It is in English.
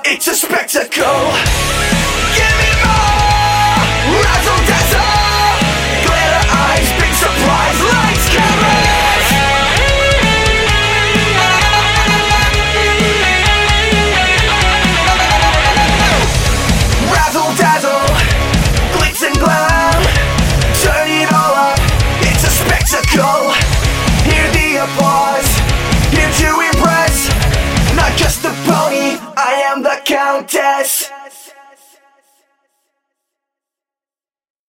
It's a spectacle. Give me more. Razzle dazzle. Glitter eyes, big surprise, lights, cameras. Razzle dazzle, glitz and glam. Turn it all up. It's a spectacle. Hear the applause. Here to impress. Not just the pony, I am the Countess.